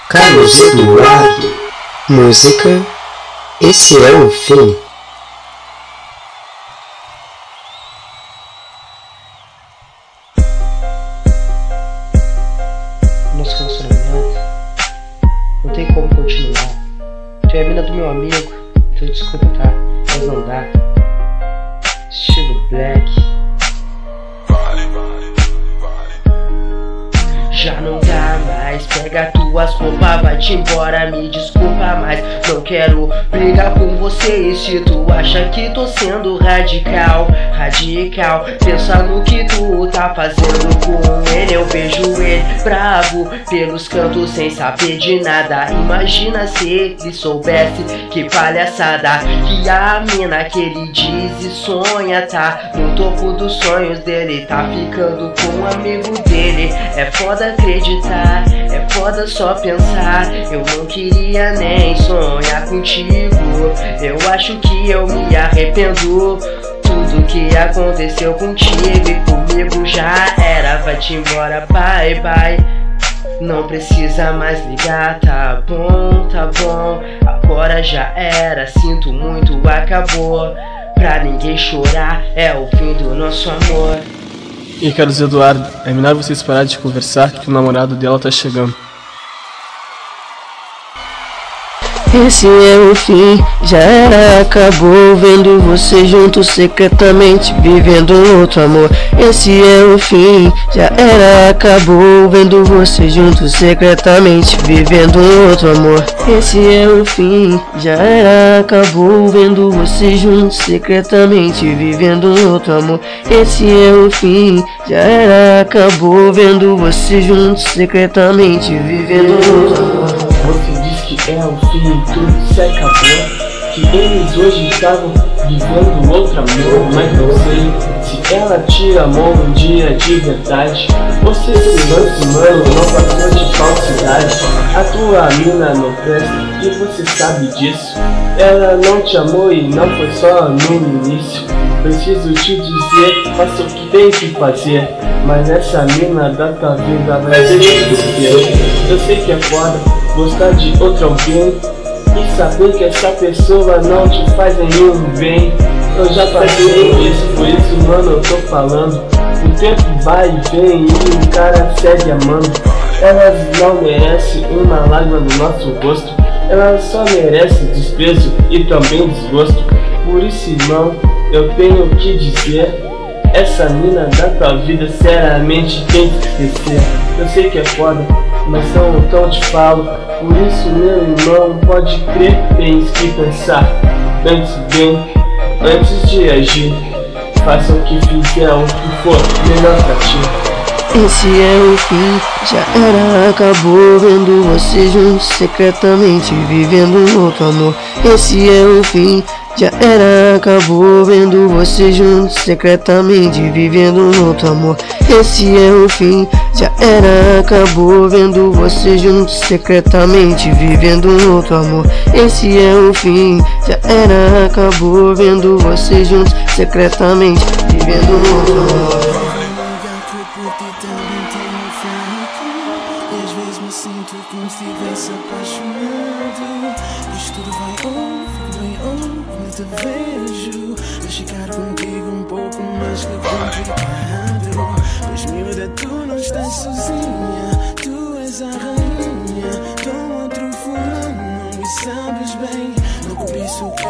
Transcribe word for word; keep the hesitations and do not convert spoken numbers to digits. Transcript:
Carlos Eduardo. Música Esse é o Fim. Nosso relacionamento não tem como continuar. Tu é a mina do meu amigo, então desculpa, tá? Mas não dá. Estilo black. Já não dá mais, pega tuas roupas, vai-te embora, me desculpa, mas não quero brigar com você. E se tu acha que tô sendo radical, radical, pensa no que tu tá fazendo com ele. Eu vejo ele bravo pelos cantos sem saber de nada. Imagina se ele soubesse que palhaçada, que a mina que ele diz e sonha tá no topo dos sonhos dele, tá ficando com um amigo dele. É foda acreditar, é foda só pensar. Eu não queria nem sonhar contigo. Eu acho que eu me arrependo. Tudo que aconteceu contigo e comigo já era. Vai-te embora, bye bye. Não precisa mais ligar, tá bom, tá bom. Agora já era, sinto muito, acabou. Pra ninguém chorar, é o fim do nosso amor. E Carlos Eduardo, é melhor vocês pararem de conversar que o namorado dela tá chegando. Esse é o fim, já era, acabou. Vendo você juntos secretamente, vivendo outro amor. Esse é o fim, já era, acabou. Vendo você juntos secretamente, vivendo outro amor. Esse é o fim, já era, acabou. Vendo você juntos secretamente, vivendo outro amor. Esse é o fim, já era, acabou. Vendo você juntos secretamente, vivendo outro amor. Você diz que é o fim, tudo se acabou. Que eles hoje estavam vivendo outro amor. Mas não sei se ela te amou um dia de verdade. Você se lance, mano, não passou de falsidade. A tua mina não presta e você sabe disso. Ela não te amou e não foi só no início. Preciso te dizer, faça o que tem que fazer. Mas essa mina da tua vida vai ser difícil. Eu sei que é foda gostar de outro alguém e saber que essa pessoa não te faz nenhum bem. Eu já passei por isso, por isso, mano, eu tô falando. O tempo vai e vem e o cara segue amando. Elas não merecem uma lágrima no nosso rosto. Elas só merecem desprezo e também desgosto. Por isso, irmão, eu tenho que dizer, essa mina da tua vida seriamente tem que esquecer. Eu sei que é foda, mas não então te falo. Por isso, meu irmão, pode crer, tens que pensar antes bem, antes de agir. Faça o que fizer, o que for melhor pra ti. Esse é o fim, já era, acabou. Vendo você juntos secretamente, vivendo outro amor. Esse é o fim, já era, acabou. Vendo você juntos secretamente, vivendo outro amor. Esse é o fim, já era, acabou. Vendo você juntos secretamente, vivendo outro amor. Esse é o fim, já era, acabou. Vendo você juntos secretamente, vivendo outro amor. E às vezes me sinto como se estivesse apaixonado. Isto tudo vai on, fico bem on, quando te vejo. Mas ficar contigo um pouco mais que complicado. Pois miúda, tu não estás sozinha, tu és a rainha. Com outro fulano e sabes bem, não por isso que